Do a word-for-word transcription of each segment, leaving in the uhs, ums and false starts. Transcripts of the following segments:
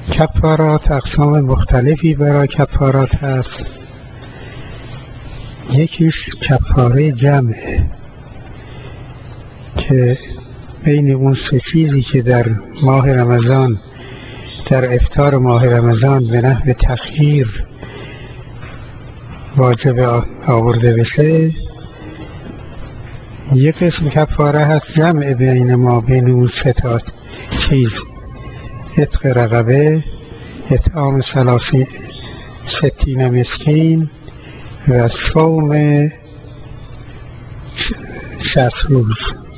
کفارات اقسام مختلفی برای کفارات هست. یکیش کفاره جمعه که بین اون سه چیزی که در ماه رمضان در افطار ماه رمضان به نحو تخییر واجب آورده بشه، یک قسم کفاره هست جمع بین ما بین اون سه تا چیز: عتق رقبه، اطعام ثلاثین ستین مسکین و صوم شصت روز.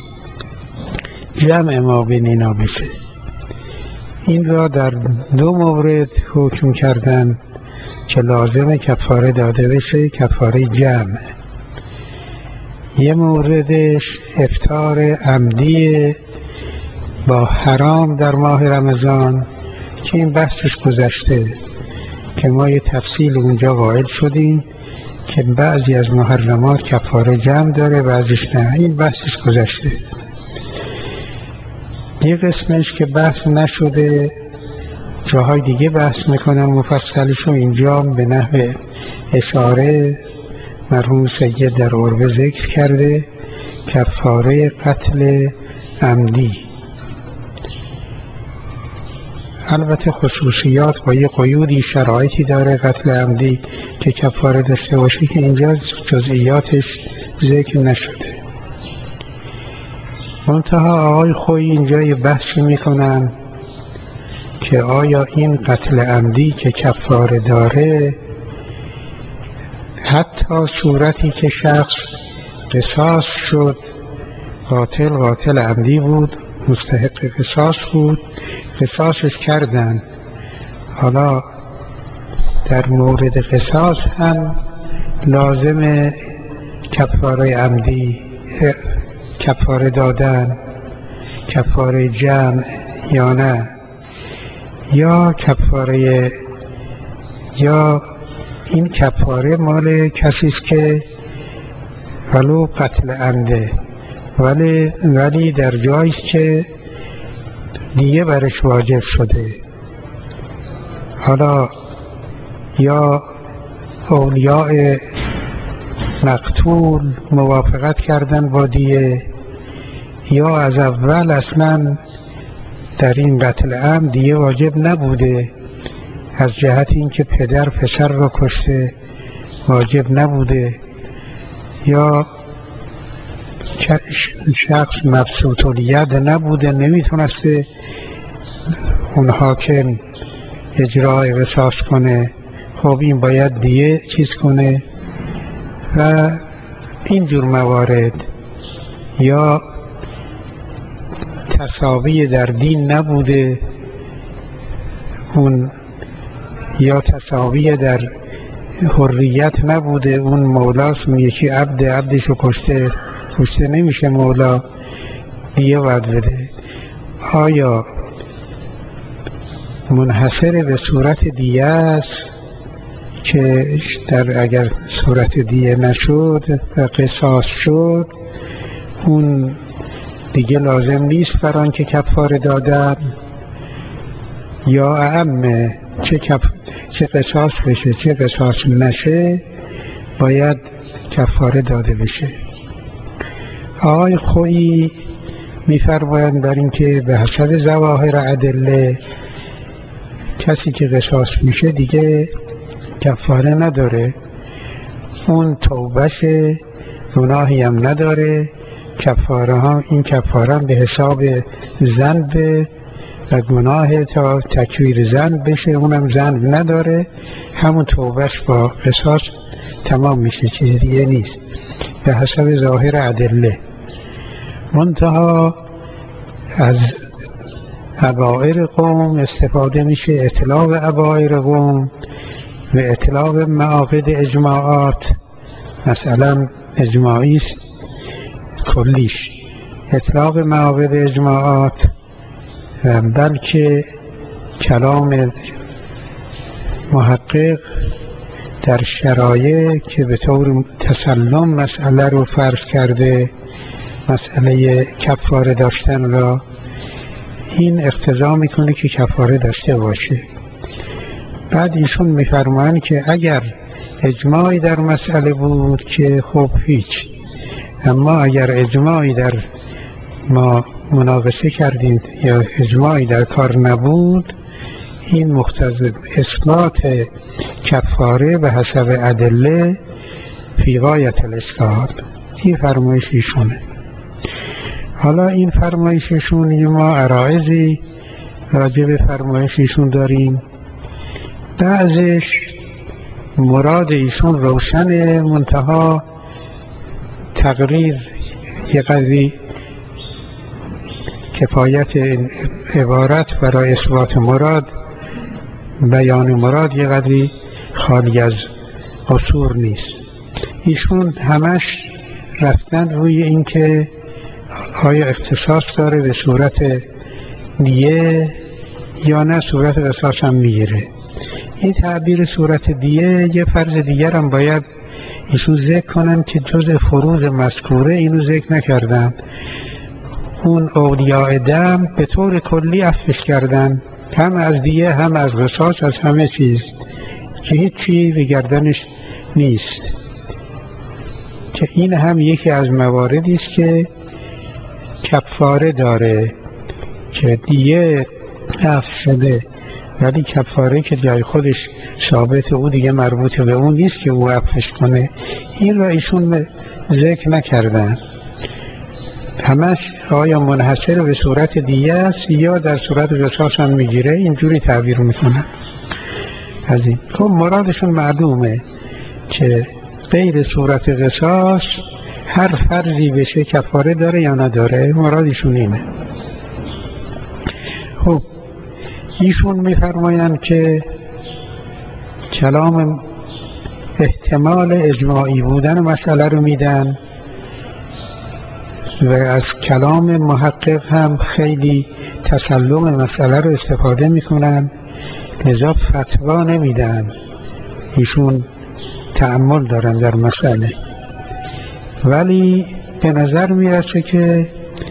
جمع ما بین اینا بشه. این را در دو مورد حکم کردن که لازم کفاره داده بشه، کفاره جمع. یه موردش افطار عمدی با حرام در ماه رمضان که این بحثش گذشته، که ما یه تفصیل اونجا قائل شدیم که بعضی از محرمات کفاره جمع داره، بعضیش نه. این بحثش گذشته. یه قسمش که بحث نشده، جاهای دیگه بحث میکنم مفصلش، و اینجا به نحو اشاره مرحوم سید در عربه ذکر کرده: کفاره قتل عمدی. البته خصوصیات با یه قیودی شرایطی داره قتل عمدی که کفاره داشته باشه که اینجا جزئیاتش ذکر نشده. منتها آقای خویی اینجا یه بحثی میکنن که آیا این قتل عمدی که کفاره داره، حتی صورتی که شخص قصاص شد، قاتل قاتل عمدی بود، مستحق قصاص بود، قصاصش کردن، حالا در مورد قصاص هم لازم کفاره عمدی کفاره دادن، کفاره جمع یا نه؟ یا کفاره یا این کفاره مال کسی است که ولو قتل عمده ولی ولی در جایی است که دیگه برش واجب شده، حالا یا اولیاء مقتول موافقت کردن با دیه، یا از اول اصلا در این قتل عمد دیه واجب نبوده، از جهت اینکه پدر پسر رو کشته واجب نبوده، یا شخص مبسوط الید نبوده، نمیتونسته اون حاکم اجرای قصاص کنه، خب این باید دیه چیز کنه. و اینجور موارد، یا تساوی در دین نبوده اون، یا تساوی در حریت نبوده، اون مولاست، یکی عبد عبدشو کشته کشته نمیشه مولا، دیگه باید بده. آیا منحصر به صورت دیه است که در اگر صورت دیه نشد و قصاص شد، اون دیگه لازم نیست برای که کفاره دادن، یا اعمه چه, کف... چه قصاص بشه چه قصاص نشه باید کفاره داده بشه؟ آقای خویی می‌فرمایند بر این که به حسب ظواهر ادله کسی که قصاص میشه دیگه کفاره نداره، اون توبهشه، گناهی هم نداره، کفاره ها این کفاره به حساب ذنب و گناه تا تکفیر ذنب بشه، اونم ذنب نداره، همون توبهش با قصاص تمام میشه، چیز دیگه نیست به حسب ظاهر ادله. منتها از ابائر قوم استفاده میشه، اطلاق ابائر قوم و اطلاق معاقد اجماعات، مثلا اجماعی است کلیش، اطلاق معاقد اجماعات، بلکه کلام محقق در شرایع که به طور تسلم مسئله رو فرض کرده، مسئله کفاره داشتن را، این اقتضا میکنه که کفاره داشته باشه. بعد ایشون میفرمایند که اگر اجماعی در مسئله بود که خب هیچ، اما اگر اجماعی در ما مناقشه کردیم یا اجماعی در کار نبود، این مقتضی اثبات کفاره به حسب ادله فی غایت الاشکال. این فرمایش ایشونه. حالا این فرمایششون ما عرایضی راجع به فرمایششون داریم. بعضش مراد ایشون روشن، منتها تقریر یه قدری کفایت عبارت برای اثبات مراد، بیان مراد یه قدری خالی از قصور نیست. ایشون همش رفتن روی این که آیا اختصاص داره به صورت دیه یا نه صورت قصاص هم میگیره. این تعبیر صورت دیه یه فرض دیگر هم باید ایشون ذکر کنن که جز فروض مذکوره اینو ذکر نکردن. اون اولیاء دم به طور کلی عفوش کردن، هم از دیه هم از قصاص، از همه چیز، که هیچی به گردنش نیست. که این هم یکی از مواردی است که کفاره داره، که دیه عفو شده ولی کفاره که جای خودش ثابت، او دیگه مربوط به اون نیست که او عفوش کنه. این را ایشون ذکر نکردن. همش آیا منحصر به صورت دیه است یا در صورت قصاص هم میگیره، اینجوری تعبیر میکنن. از این خب مرادشون معلومه که غیر صورت قصاص هر فرضی بشه کفاره داره یا نداره، مرادشون اینه. خب ایشون میفرمایند که کلام احتمال اجماعی بودن مسئله رو میدن و از کلام محقق هم خیلی تسلم مسئله رو استفاده میکنن، لذا فتوا نمیدن. ایشون تأمل دارن در مسئله، ولی به نظر میرسه که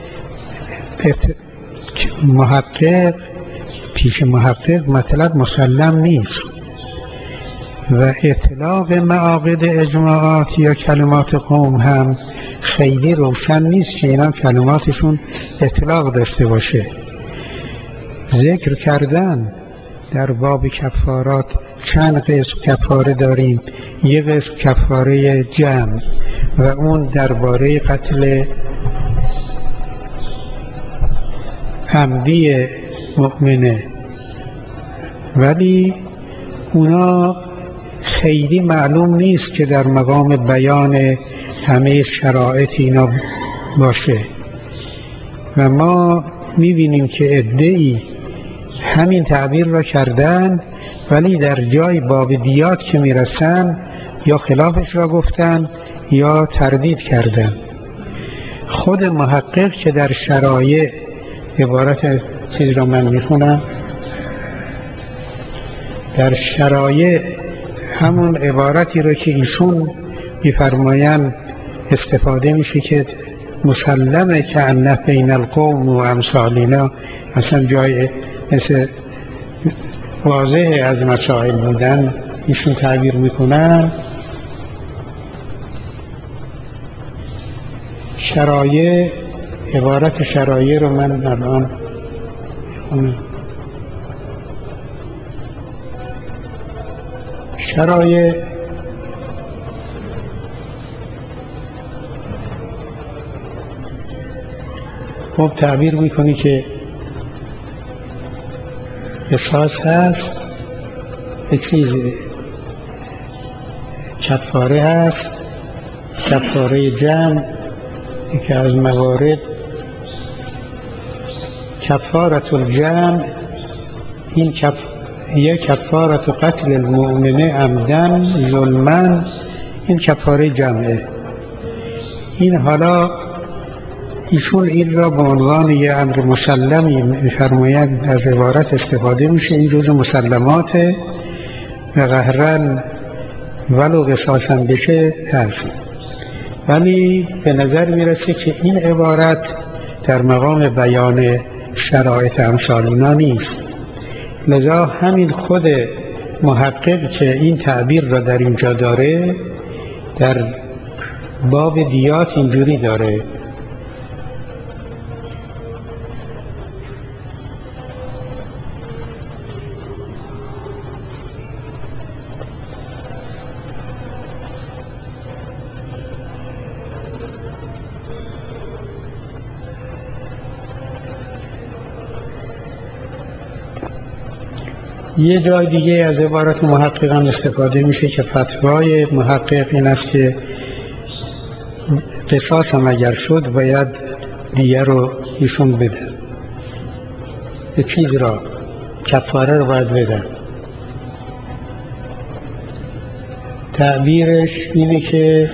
محقق پیش محقق مطلب مسلم نیست و اطلاق معاقد اجماعات یا کلمات قوم هم خیلی روشن نیست که اینا کلماتشون اطلاق داشته باشه. ذکر کردن در باب کفارات چند قسم کفاره داریم. یک قسم کفاره جمع و اون درباره قتل عمدی مؤمنه، ولی اونا خیلی معلوم نیست که در مقام بیان همه شرایط اینا باشه و ما میبینیم که عده‌ای همین تعبیر را کردن ولی در جای باب دیات که میرسن یا خلافش را گفتن یا تردید کردن. خود محقق که در شرایع عبارت چیز را من میخونم، در شرایع همون عبارتی را که ایشون میفرمایند استفاده میشه که مسلمه که انه بین القوم و امثالنا، اصلا جای مثل واضح از مسائل بودن ایشون تعبیر میکنن. شرایع، عبارت شرایع رو من الان میخونم. شرایع خب تعبیر میکنی که قصاص هست، یک چیزی کفاره هست، کفاره جمع که از موارد کفارت الجمع، این کف یک کفارت قتل المؤمنه عمدن ظلمن، این کفاره جمعه. این حالا ایشون این را به عنوان یه امر مسلمی می‌فرمایند، از عبارت استفاده میشه، این جزء مسلمات و قهرن ولو قصاصا بشه هست. ولی به نظر میرسه که این عبارت در مقام بیان شرایط امثال اینا نیست. لذا همین خود محقق که این تعبیر را در اینجا داره در باب دیات اینجوری داره: یه جای دیگه از عبارت محققان استفاده میشه که فتوای محقق این است که قصاص هم اگر شد باید دیگه رو ایشون بده، یه چیز را کفاره رو باید بده. تعبیرش اینه که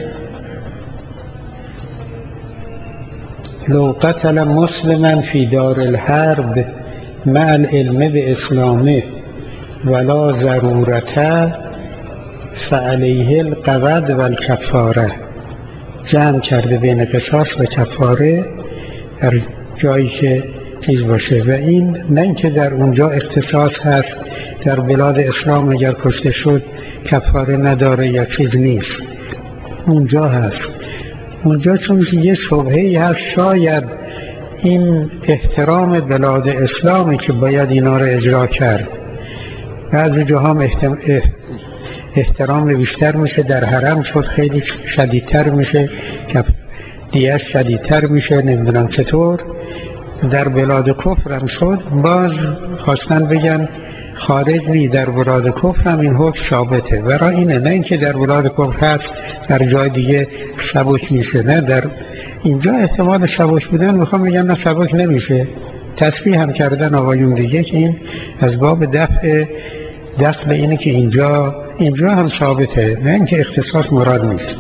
لو قتل مسلما فی دار الحرب مع العلم به اسلامه ولا ضرورته فعلیه القود و الکفاره. جمع کرده بین قصاص و کفاره در جایی که چیز باشه، و این نه اینکه در اونجا اختصاص هست در بلاد اسلام اگر کشته شد کفاره نداره یا چیز نیست، اونجا هست. اونجا چون یه شبهه‌ای هست شاید این احترام بلاد اسلامی که باید اینا رو اجرا کرد، بعضی جاها هم احترام بیشتر میشه، در حرم شد خیلی شدیدتر میشه، دیگه شدیدتر میشه، نمیدونم چطور. در بلاد کفر هم شد باز خواستن بگن خارج نی، در بلاد کفر هم این حکم ثابته. برای اینه نه اینکه در بلاد کفر هست در جای دیگه سبک میشه، نه در اینجا احتمال سبک بودن میخوام بگن نه سبک نمیشه. تصریح هم کردن آقایون دیگه که این از باب دفع دخل اینه که اینجا اینجا هم ثابته، نه اینکه اختصاص مراد نیست.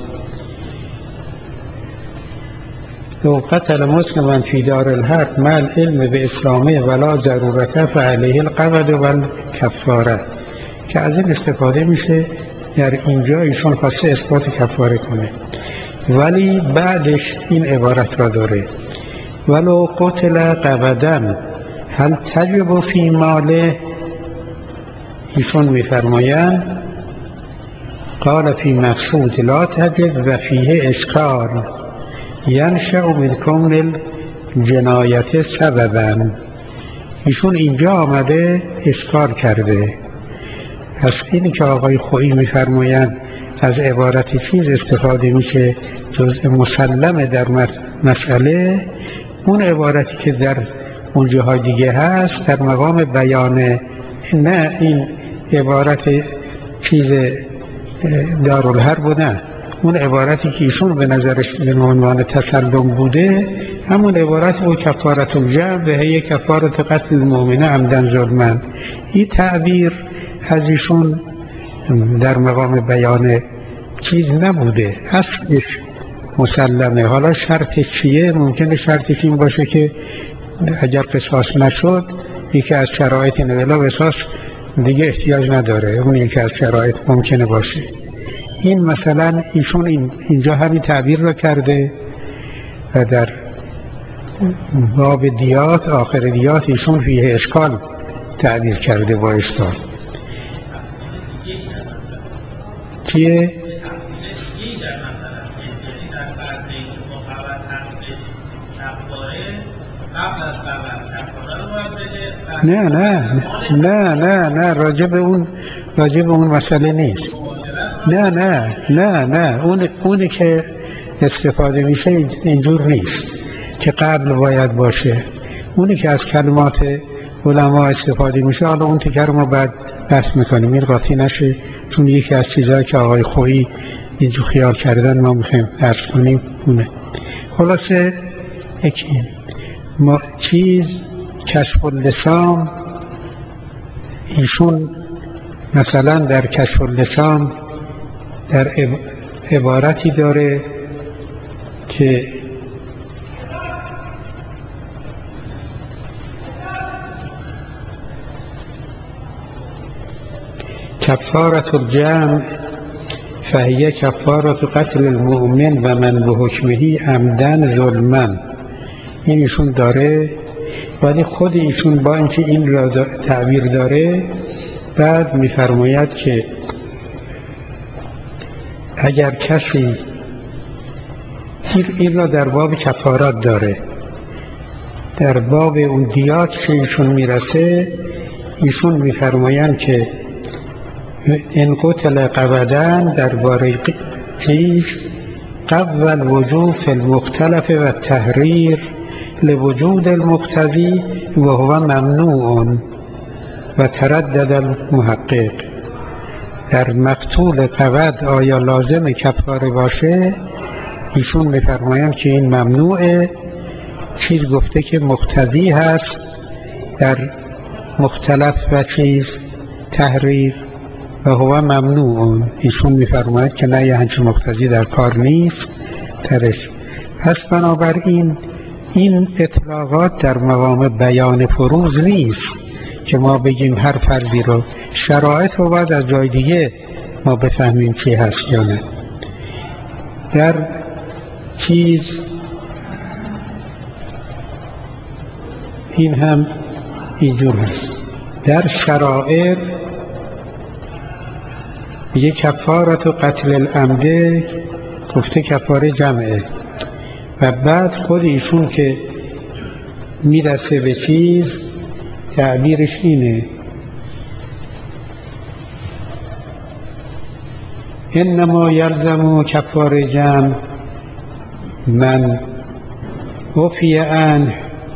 لو قتل مسلما فی دار الحرب مع العلم به اسلامه ولا ضرورته فعلیه القود و الکفاره، که از این استفاده میشه در اینجا ایشون خواسته اثبات کفاره کنه، ولی بعدش این عبارت را داره: ولو قتل قودا هل تجب فی ماله. ایشون میفرمایند قال فی مقصود لا تجب و فیه اشکال ینشأ من کون الجنایت سببا. ایشون اینجا آمده اشکال کرده. پس اینی که آقای خویی میفرمایند از عبارت چیز استفاده میشه جزء مسلمه در مسئله، اون عبارتی که در اون جاهای دیگه هست در مقام بیان، نه این عبارت چیز دارالحرب و نه اون عبارتی که ایشون به نظرش به عنوان تسلم بوده همون عبارت و کفارت الجمع به هی کفارت قتل المؤمن عمدا ظلما. این تعبیر از ایشون در مقام بیان چیز نبوده، اصلش مسلمه. حالا شرط چیه؟ ممکنه شرطش این باشه که اگر قصاص نشد یکی از شرایط نولا قصاص دیگه احتیاج نداره، اون یکی از شرایط ممکنه باشه. این مثلا ایشون این اینجا همین تعبیر رو کرده و در باب دیات آخر دیات ایشون فیه اشکال تعبیر کرده با اشکال. چیه؟ نه نه نه نه نه راجب اون راجب اون مسئله نیست. نه نه نه نه اون اونی که استفاده میشه اینجور نیست که قبل باید باشه. اونی که از کلمات علما استفاده میشه حالا اون تکر ما بعد بحث میکنیم، این قاطی نشه، چون یکی از چیزهایی که آقای خویی اینجور خیال کردن ما میخوایم درس کنیم اونه. خلاصه یکی ما چیز کشف اللسان، ایشون مثلا در کشف اللسان در عبارتی داره که کفارت الجمع فهیه کفارت قتل المؤمن و من به حکمهی عمدن ظلمن. این ایشون داره ولی خود ایشون با اینکه این را تعبیر داره بعد می‌فرماید که اگر کسی این را در باب کفارات داره، در باب اون دیات که ایشون میرسه ایشون می‌فرمایند که ان قتل قبدن درباره قیش قبل الوجوب فی المختلف و التحریر لوجود المقتضی و هو ممنوع و تردد المحقق. در مقتول قبد آیا لازم کفاره باشه؟ ایشون می‌فرمایند که این ممنوعه. چیز گفته که مقتضی هست در مختلف و چیز تحریر و هو ممنوع. ایشون می‌فرماید که نه، یه همچین مقتضی در کار نیست درش. پس بنابراین این اطلاقات در مقام بیان فروض نیست که ما بگیم هر فرضی رو، شرایط رو باید از جای دیگه ما بفهمیم چی هست یا نه. در چیز این هم اینجور هست، در شرایط یه کفارت و قتل العمده گفته کفاره جمعه و بعد خود ایشون که میرسه به چیز تعبیرش اینه انما یلزم کفاره جمع من عفی عنه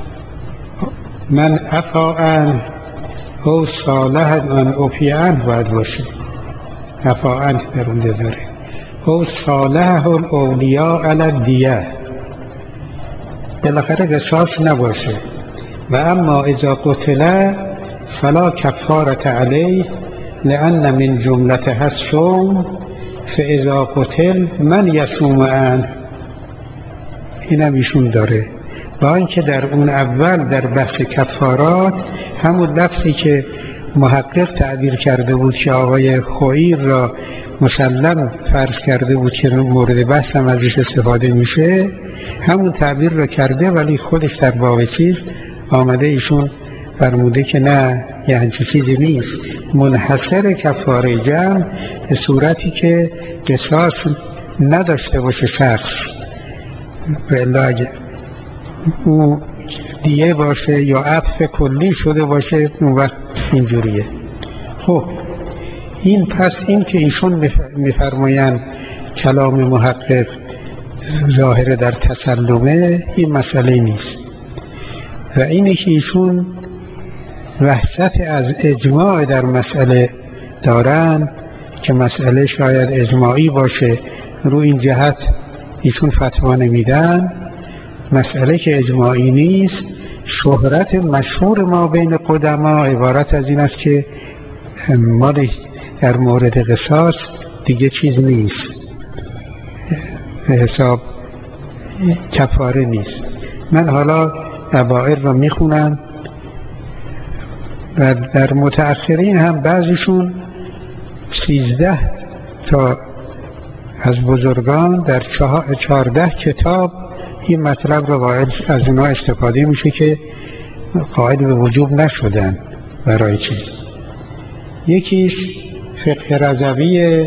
من عفا عنه او صالح من عفی عنه باید باشه، عفا عنه در اونده داره، او صالح الاولیاء علی الدیه، بالاخره قصاص نباشه. و اما اذا قتل فلا کفارت علیه لأن من جملتها الصوم فاذا قتل من یصوم عنه. اینم ایشون داره. با اینکه در اون اول در بحث کفارات همون لفظی که محقق تعبیر کرده بود که آقای خوئیر را مسلم فرض کرده بود که مورد بحث هم ازش استفاده میشه، همون تعبیر را کرده، ولی خودش در باب چیز آمده ایشون فرموده که نه، یه همچین چیزی نیست، منحصر کفاره جمع به صورتی که قصاص نداشته باشه شخص، بله اگه او دیه باشه یا عفو کلی شده باشه اون وقت اینجوریه. خب این پس این که ایشون میفرمایند کلام محقق ظاهر در تسلمه، این مسئله نیست. و اینه که ایشون وحشت از اجماع در مسئله دارن که مسئله شاید اجماعی باشه، رو این جهت ایشون فتوا نمیدن. مسئله که اجماعی نیست، شهرت مشهور ما بین قدما عبارت از این است که مال در مورد قصاص دیگه چیز نیست، به حساب کفاره نیست. من حالا اوائل رو میخونم و در متأخرین هم بعضیشون سیزده تا از بزرگان در چهارده کتاب این مطلب رو قائل از اونا استفاده میشه که قائل به وجوب نشدن برای چیز. یکیش فقه رضویه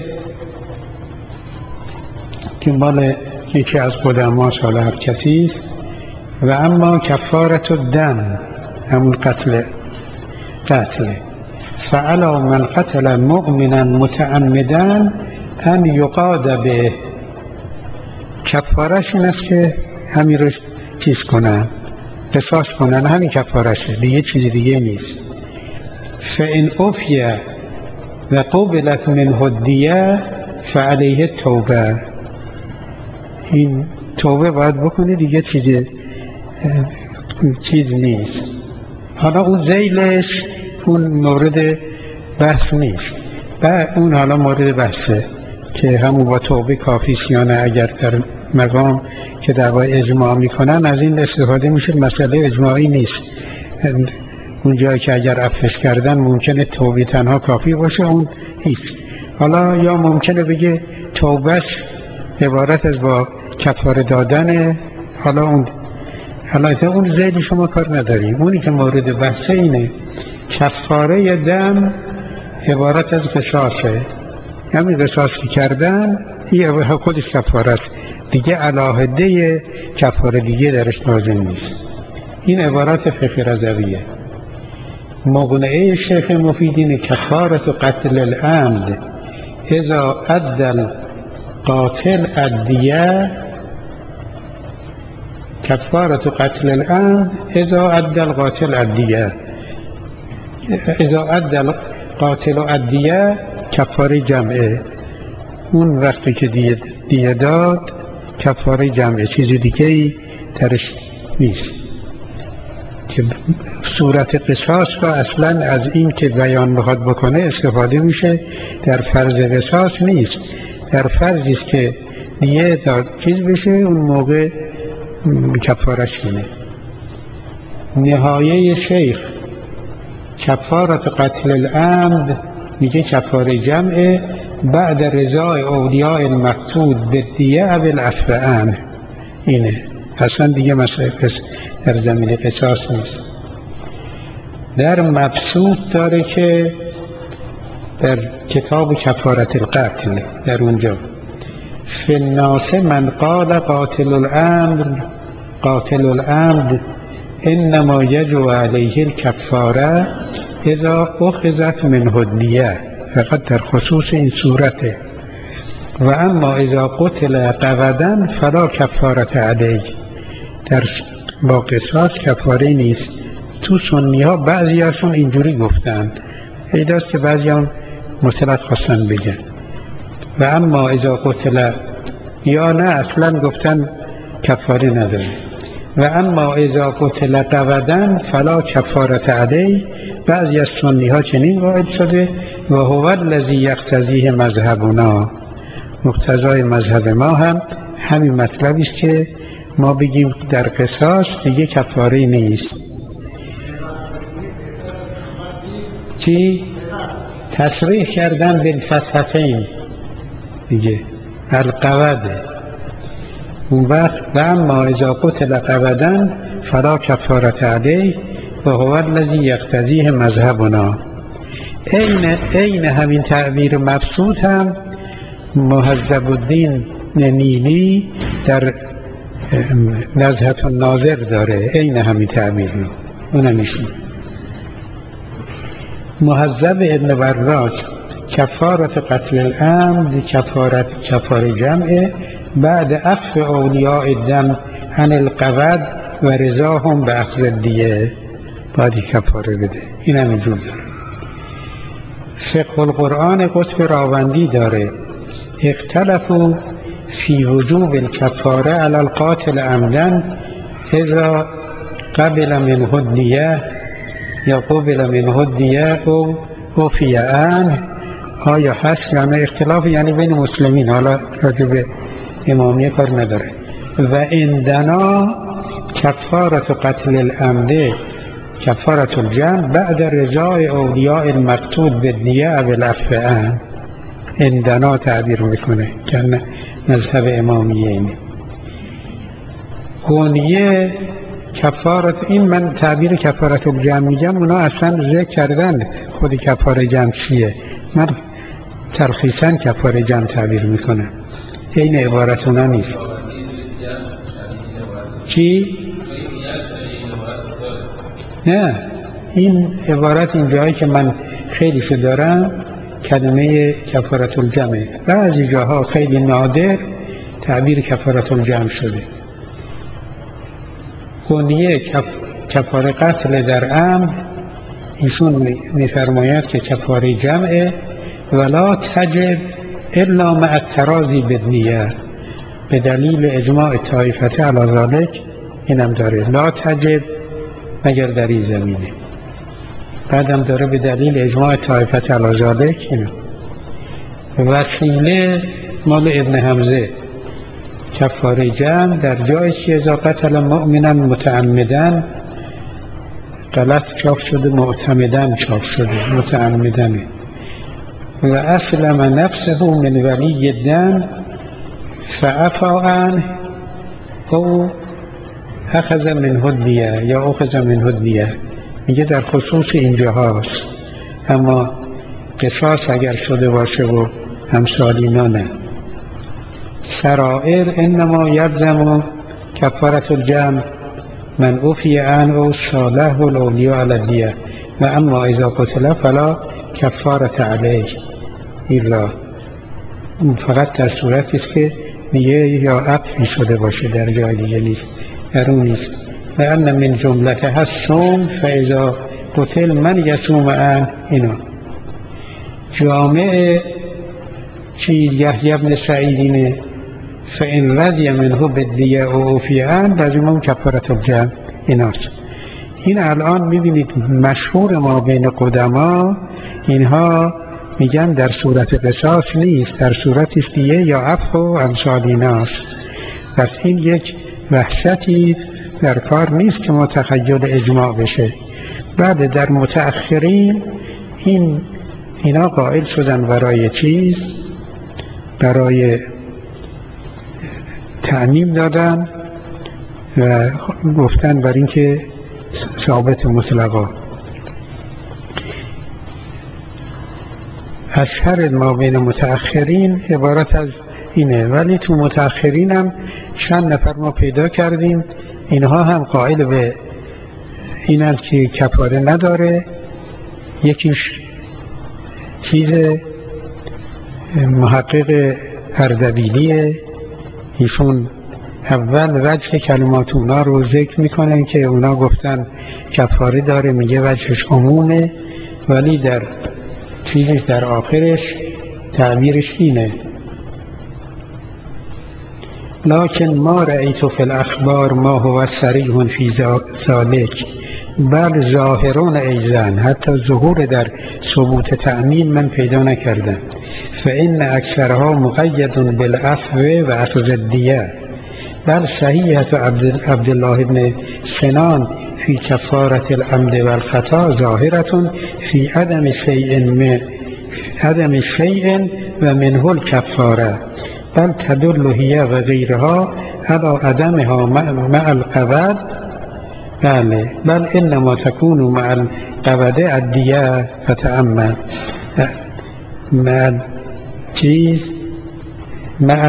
که مال یکی از قدما سال هر کسی است. و اما کفارت الدم همون قتل قتل فعلا من قتل مؤمنا متعمدا ان یقاد به، کفارش این است که همین رو چیز کنن، قصاص کنن، همین کفارشه، دیگه چیز دیگه نیست. فان عفی و قبلت منه الدیه فعلیه توبه، این توبه باید بکنه، دیگه چیز چیز نیست. حالا اون ذیلش اون مورد بحث نیست، و اون حالا مورد بحثه که همون با توبه کافیست یا نه. اگر در مقام که دعوای اجماع میکنن از این استفاده میشه، مسئله اجماعی نیست. اون جایی که اگر عفوش کردن ممکنه توبه تنها کافی باشه، اون هیچ. حالا یا ممکنه بگه توبهش عبارت از با کفاره دادنه، حالا اون البته اون زیدی شما کار نداریم. اونی که مورد بحثه اینه کفاره دم عبارت از قصاصه، همین قصاصی کردن این خودش کفاره است دیگه، علاهده کفاره دیگه درش لازم نیست. این عبارت فقه رضویه. مقنعه شیخ مفیدین کفارة قتل العمد اذا ادى القاتل الدیه، کفارة قتل العمد اذا ادى القاتل الدیه، اذا ادى القاتل الدیه کفاره جمعه. اون وقتی که دیه, دیه داد کفاره جمعه، چیز دیگه ای درش نیست. که صورت قصاص را اصلا از این که بیان بخواد بکنه استفاده میشه، در فرض قصاص نیست، در فرضی است که دیه داد چیز بشه، اون موقع کفارش اینه. نهایه شیخ کفارت قتل العمد میگه کفاره جمعه بعد رضای اولیاء المقتول به دیه او العفو عنه. اینه اصلا دیگه مسئله در زمین قصاص نیست. در مبسوط داره که در کتاب کفارت القتل در اونجا فی الناس من قال قاتل العمد قاتل العمد انما یجب علیه الکفاره اذا اخذت منه الدیه، فقط در خصوص این صورته. و اما اذا قتل قودا فلا کفارت علیه، در با قصاص کفاره نیست. تو سنی ها بعضی هاشون اینجوری گفتن، ایداست که بعضی هم مطلق خواستن بگن. و اما اذا قتل، یا نه اصلا گفتن کفاره نداره. و اما اذا قتل قودا فلا کفارت علیه، بعضی از سنی ها چنین قائل شده. و هو الذی یقتضیه مذهبنا، مقتضای مذهب ما هم همین مطلبی است که ما بگیم در قصاص دیگه کفاره نیست. چی؟ تصریح کردن بالفتحتین دیگه القوده. اون وقت و اما اذا قتل قودا فلا کفارت علیه و هو الذی یقتضیه مذهبنا. این این همین تعبیر مبسوط هم مهذب الدین نیلی در نزهة الناظر داره، این همین تعبیر رو اونم میشون. مهذب ابن وراج کفارت قتل العمد کفارت کفاره جمعه بعد عفو اولیاء الدم عن القود و رضاهم به اخذ الدیه، باید کفاره بده. این هم اینجور داره. فقه القرآن قطب راوندی داره اختلفوا فی وجوب الکفاره علی القاتل عمدا اذا قبل منه الدیه یا قبل منه الدیه او عفی عنه. آیا هست یا نه؟ اختلاف یعنی بین مسلمین، حالا راجع به امامیه کار نداره. و عندنا کفارت قتل العمد کفارت الجمع بعد رضای اولیاء المقتول بالدیه او العفو عنه. عندنا تعبیر میکنه که مذهب امامیه اینه. غنیه کفارت، این من تعبیر کفارت الجمع میگم، اونا اصلا ذکر کردن خود کفاره جمع چیه، من تلخیصا کفاره جمع تعبیر میکنم، این عبارت اونا نیست. چی؟ نه، این عبارت این جایی که من خیلی شو دارم کلمه کفارت الجمع، بعضی جاها خیلی نادر تعبیر کفارت الجمع شده. کنیه کف... کفاره قتل در عمد ایشون میفرماید که کفاره جمعه ولا تجب الا مع التراضی بالنیه، به دلیل اجماع طایفته علی ذلک. اینم داره لا تجب مگر در این زمینه، بعدم داره به دلیل اجماع طایفته علی ذلک. اینم وسیله مال ابن حمزه کفاره جمع در جایی که اذا قتل مؤمنا متعمدا، غلط چاپ شده معتمدا چاپ شده متعمدنه. و اسلم نفسه من ولی الدم فعفا عنه او اخذ منه دیه یا اخذ منه دیه، میگه در خصوص اینجا هاست، اما قصاص اگر شده باشه و امثال اینا نه. سرائر انما یلزم کفارة الجمع من عفی عنه صالح الاولیاء علی الدیه و اما اذا قتل فلا کفارة علیه الا، فقط در صورتی است که میگه یا عفی شده باشه، در جای دیگه نیست، در اون نیست. و ان من جملته هست صوم فاذا قتل من یصوم عنه. اینا جامع چیز یحیی بن سعیدینه فإن رضی منه بالدیه و عفی عنه لزمه کفارة الجمع. ایناست. این الان میبینید مشهور ما بین قدما اینها میگن در صورت قصاص نیست، در صورت است دیه یا عفو و امثال ایناست. پس این یک وحشتی در کار نیست که متخیل اجماع بشه. بعد در متأخرین این اینا قائل شدن برای چیز، برای تعمیم دادن و گفتن بر این که ثابت مطلقا. اشهر ما بین متأخرین عبارت از اینه، ولی تو متأخرین هم چند نفر ما پیدا کردیم اینها هم قائل به اینند که کفاره نداره. یکیش چیز محقق اردبیلیه، ایشون اول وجه کلمات اونا رو ذکر میکنن که اونا گفتن کفاره داره، میگه وجهش عمومه، ولی در چیزش در آخرش تعبیرش اینه لکن ما رأیت فی الاخبار ما هو صریح فی ذلک بل ظاهرون ایضا، حتی ظهور در ثبوت تعمیم من پیدا نکردم. فإن اکثرها مقید بالعفو و اخذ الدیه بل صحیحة عبدالله بن سنان فی کفارة العمد والخطا ظاهرة فی عدم شیء عدم شیء و منه الکفاره بل تدل هي و غیرها على عدمها مع القبض. بله بل انما تكون مع القبض الدیه فتأمل مع چیز مع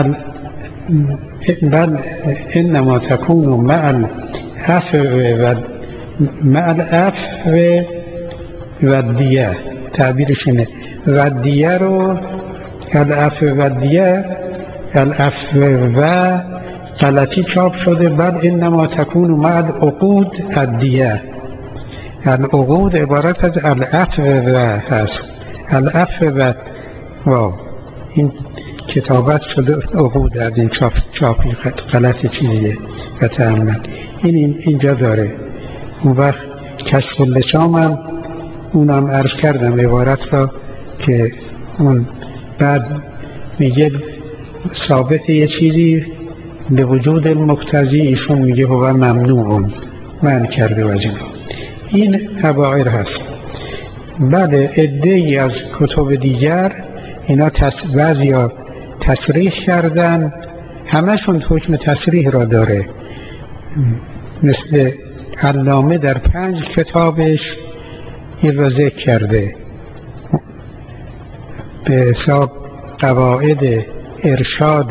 بل انما تكون مع العفو و مع العفو و الدیه، تعبیرش اینه و الدیه رو العفو و الدیه، العفو و غلطی چاپ شده بل انما تكون مع العقود الدیه. العقود عبارت از العفو و هست، العفو و واو این کتابت شده عقود از این چاپ چاپی غلط چیزیه و تأمل این اینجا داره. اون وقت کشف اللسام هم اونم عرض کردم عبارت را که اون بعد میگه ثابت یه چیزی به وجود المقتضی، ایشون میگه هو ممنوعون، من کرده وجنه. این اباعر هست. بعد عده‌ای از کتب دیگر اینا بعضی ها تصریح کردن، همشون حکم تصریح را داره، مثل علامه در پنج کتابش این را ذکر کرده به حساب قواعد ارشاد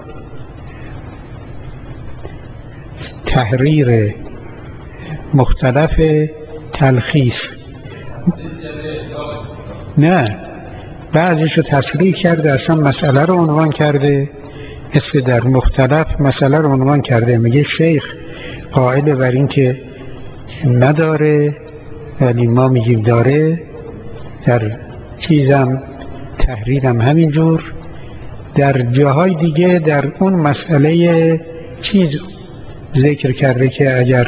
تحریر مختلف تلخیص. نه بعضیش رو تصریح کرده، اصلا مسئله رو عنوان کرده، مثل در مختلف مسئله رو عنوان کرده، میگه شیخ قائل بر این که نداره ولی ما میگیم داره. در چیزم تحریرم همینجور. در جاهای دیگه در اون مسئله چیز ذکر کرده که اگر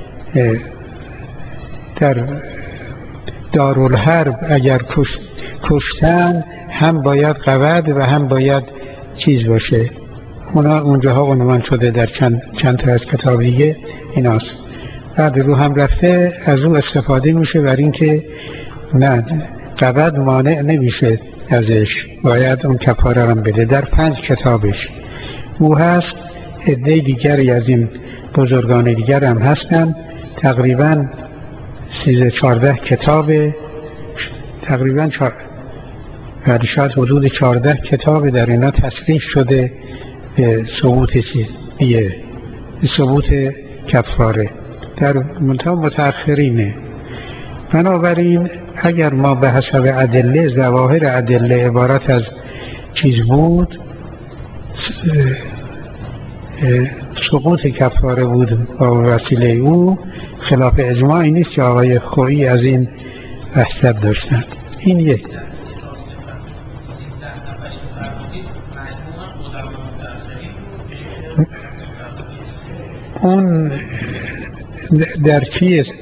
در دارالحرب اگر کش کشتن هم باید قود و هم باید چیز باشه، اونا اونجاها عنوان شده در چند چند تا از کتاب دیگه ایناست. بعد رو هم رفته از اون استفاده میشه بر این که نه قود مانع نمیشه ازش، باید اون کفاره رو بده. در پنج کتابش او هست. عده دیگری از این بزرگان دیگر هم هستن. تقریبا سیزده چهارده کتاب، تقریبا چار... یعنی شاید حدود چهارده کتاب در اینا تصریح شده به ثبوت چیز بیه ثبوت کفاره در منتها متأخرینه. بنابراین اگر ما به حسب ادله، ظواهر ادله عبارت از چیز بود، سقوط کفاره بود با وسیله او، خلاف اجماعی نیست که آقای خویی از این وحشت داشتن. این یک. اون در چیست؟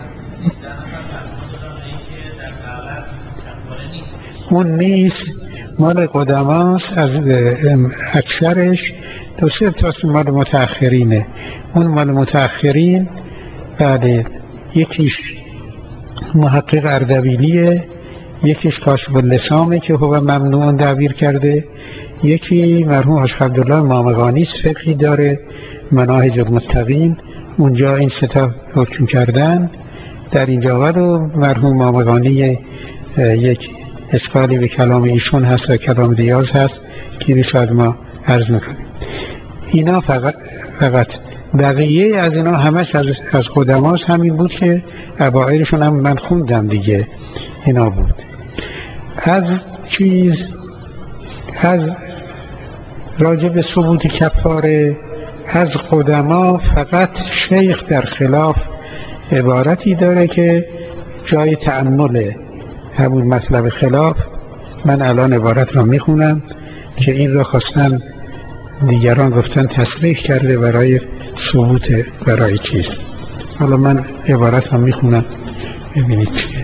اون نیست، مال قدماست، از اکثرش دو سه تاست مال متأخرینه. اون مال متأخرین بله، یکیش محقق اردبیلیه، یکیش کاشف اللسامه که هو ممنوع تعبیر کرده، یکی مرحوم حاج عبدالله مامغانی فقهی داره، مناهج المتقین، اونجا این سه تا حکم کردن در اینجا. و مرحوم مامغانی یک اشکالی به کلام ایشون هست و کلام دیاز هست که شاید ما عرض میکنیم. اینا فقط فقط بقیه از اینا همش از از قدماست، همین بود که اوائلشون هم من خوندم دیگه اینا بود. از چیز از راجب ثبوت کفاره از قدما فقط شیخ در خلاف عبارتی داره که جای تأمله، همون مطلب خلاف. من الان عبارت را میخونم که این را خواستن دیگران گفتن تصریح کرده برای ثبوت برای چیز. حالا من عبارت را میخونم ببینید چیه.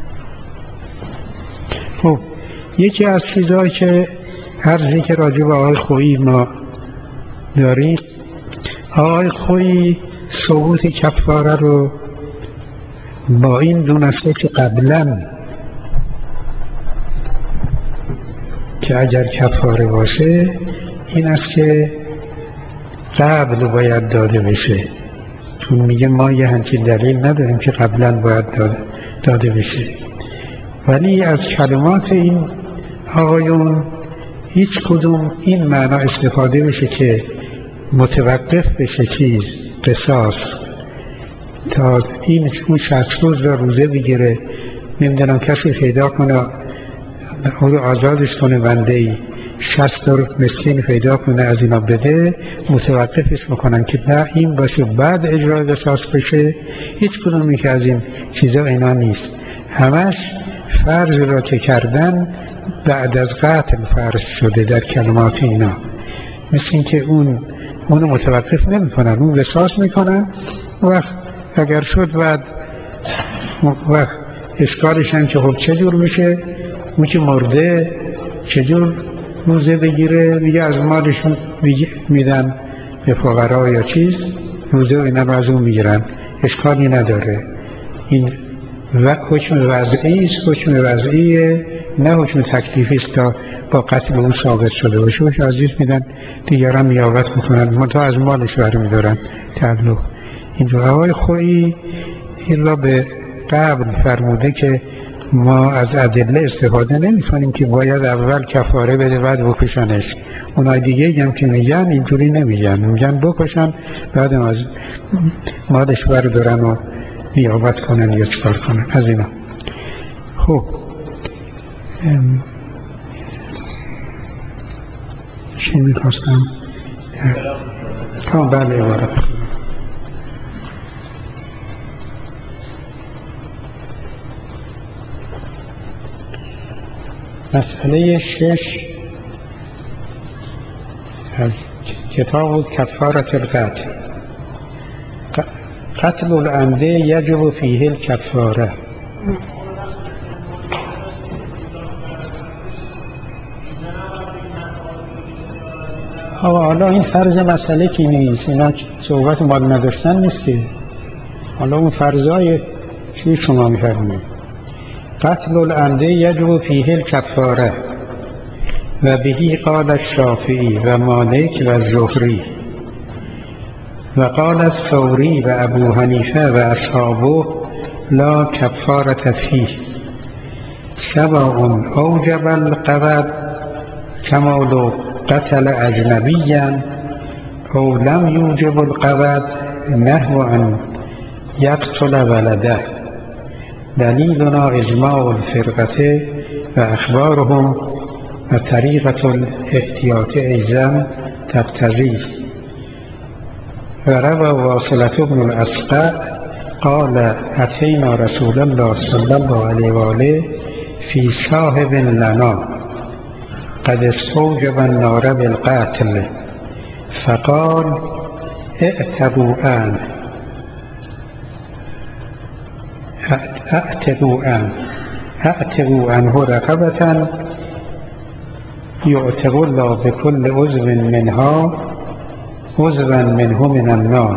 خب یکی از چیزهایی که عرضی که راجع به آقای خویی ما داریم، آقای خویی ثبوت کفاره رو با این دونسته که قبلا که اگر کفاره باشه این است که قبل باید داده بشه، چون میگه ما یه همچین دلیل نداریم که قبلا باید داده, داده بشه. ولی از کلمات این آقایون هیچ کدوم این معنا استفاده بشه که متوقف بشه چیز قصاص تا این اون شصت روز را روزه بگیره، نمیدونم کسی پیدا کنه او آزادش کنه، بنده ای شصت تا مسکین پیدا کنه از اینا بده، متوقفش میکنن که نه این باشه بعد اجرای قصاص بشه. هیچ کدومی که از این چیزا اینا نیست، همش فرض را که کردن بعد از قتل فرض شده در کلمات اینا. مثل این که اون اونو متوقف نمی کنن، اون قصاص میکنن. وقت اگر شد بعد وقت اشکالش هم که خب چجور میشه اون که مرده چجور روزه بگیره، میگه از مالشون میدن به فقرا یا چیز، روزه و اینا رو از اون میگیرن، اشکالی نداره. این و حکم وضعی است، حکم وضعیه نه حکم تکلیفی است تا با قتل اون ثابت شده باشه باشه از جیز میدن، دیگران نیابت میکنن منتها از مالش برمیدارن تعلق. این دو آقای خویی این را به قبل فرموده که ما از ادله استفاده نمی کنیم که باید اول کفاره بده بعد بکشنش. اونای دیگه هم که میگن اینجوری نمیگن، میگن بکشن بعد از مالش بردارن و نیابت کنن یا چکار کنن از اینا. خب چی میخواستم؟ کام بله عبارت مسئله شش از کتاب کفارت القتل. قتل العمد یجب فیه الکفاره. حالا این فرض مسئله کی نیست، اینا صحبت مال نداشتن نیست که. حالا اون فرضای چی شما میفرمایید؟ قتل العمد یجب فیه الکفاره و بهی قال الشافعی و مالک و الزهری و قال الثوری و ابو حنیفه و اصحابه لا کفارة فیه سواء اوجب القود کما لو قتل اجنبیا او لم یوجب القود نحو ان یقتل ولده دلیلنا اجماع الفرقه و اخبارهم و طریقة الاحتیاط ایضا تقتضی. و روى واصلة بن الأسقع قال اتینا رسول الله صلی الله علیه و آله فی صاحب لنا قد استوجب النار بالقتل فقال اعتقوا عنه اعتقوا عنه اعتقوا عنه رقبة یعتق الله بكل عضو منها عضوا منه من النار.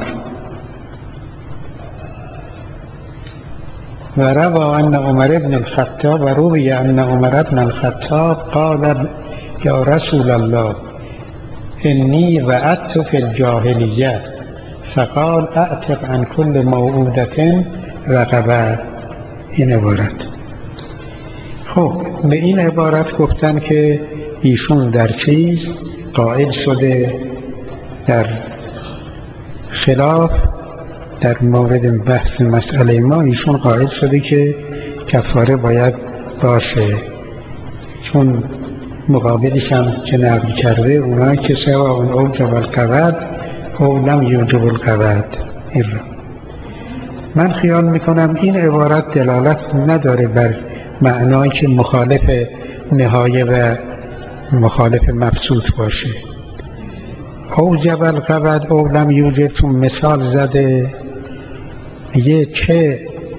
و روى ان عمر بن الخطاب و روی ان عمر بن الخطاب قال یا رسول الله انی وعدت فی الجاهلیه فقال اعتق عن كل موعودة رقبه. این عبارت. خب به این عبارت گفتن که ایشون در چیز قائل شده در خلاف در مورد بحث مسئله ما ایشون قائل شده که کفاره باید باشه، چون مقابلش هم که نقل کرده اونایی که سواء اوجب القود او لم یوجب القود. این را من خیال میکنم این عبارت دلالت نداره بر معنایی که مخالف نهایه و مخالف مبسوط باشه. اوجب القود او لم یوجب چون مثال زده یه چه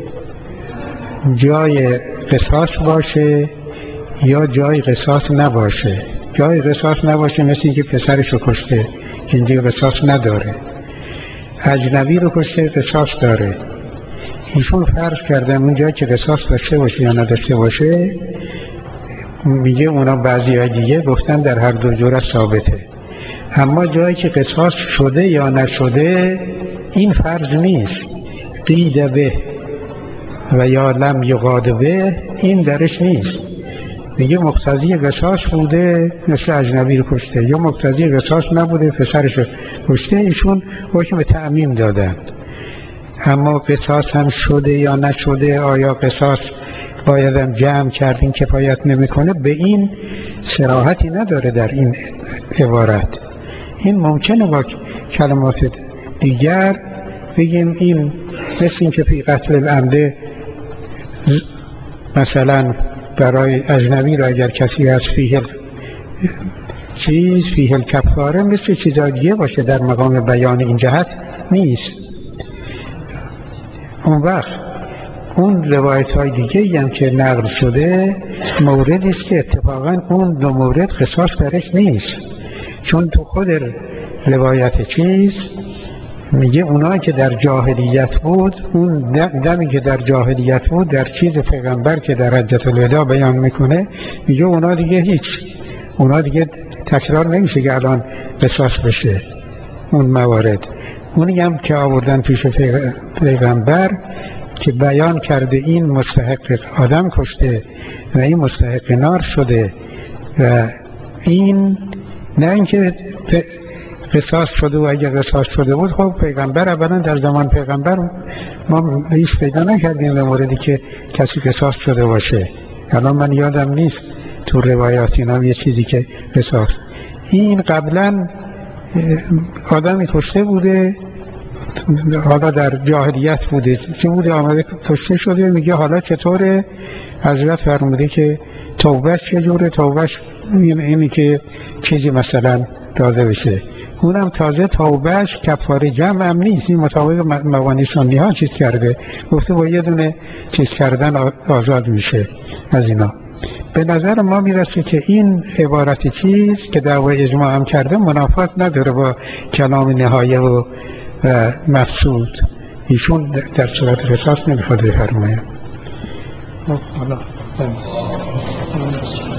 جای قصاص باشه یا جای قصاص نباشه. جای قصاص نباشه مثل اینکه پسرش رو کشته که اینجا قصاص نداره، اجنبی رو کشته قصاص داره. ایشون فرض کردن اون جایی که قصاص داشته باشه یا نداشته باشه، میگه اونا بعضی های دیگه گفتن در هر دو جور ثابته، اما جایی که قصاص شده یا نشده این فرض نیست. قید به و یا لم یقاد به این درش نیست. میگه مقتضی قصاص بوده مثل اجنبی رو کشته، یا مقتضی قصاص نبوده پسرش رو کشته، ایشون حکم تعمیم دادن. اما قصاص هم شده یا نشده، آیا قصاص بایدم جمع کردین کفایت نمیکنه، به این صراحتی نداره در این عبارت. این ممکنه با کلمات دیگر بگیم این مثل این که فی قتل العمده مثلا برای اجنبی را اگر کسی هست فیه چیز فیه الکفاره مثل چیزای دیگه باشه، در مقام بیان این جهت نیست. اون وقت اون روایت های دیگه هم که نقل شده موردی است که اتفاقا اون دو مورد قصاص درش نیست، چون تو خود روایت چیز میگه اونایی که در جاهلیت بود، اون دمی که در جاهلیت بود در چیز پیغمبر که در حجة الوداع بیان میکنه، میگه اونا دیگه هیچ، اونا دیگه تکرار نمیشه که الان قصاص بشه. اون موارد اونی هم که آوردن پیش پیغمبر که بیان کرده این مستحق آدم کشته و این مستحق نار شده و این نه اینکه قصاص شده، و اگر قصاص شده بود خب پیغمبر اولا در زمان پیغمبر ما هیچ پیدا نکردیم به موردی که کسی قصاص شده باشه. الان من یادم نیست تو روایات اینا یه چیزی که قصاص، این قبلا آدمی کشته بوده، حالا در جاهلیت بوده چه بوده آمده کشته شده، میگه حالا چطوره؟ حضرت فرموده که توبهش چجوره؟ توبهش اینی که چیزی مثلا داده بشه، اونم تازه توبهش کفاره جمع هم نیست، این مطابق موانی سنی ها چیز کرده، گفته با یه دونه چیز کردن آزاد میشه از اینا. به نظر ما میرسه که این عبارت چیز که دعوی اجماع هم کرده منافات نداره با کلام نهایه و مقصود. ایشون در صورت قصاص نمیخواد بفرماید. حالا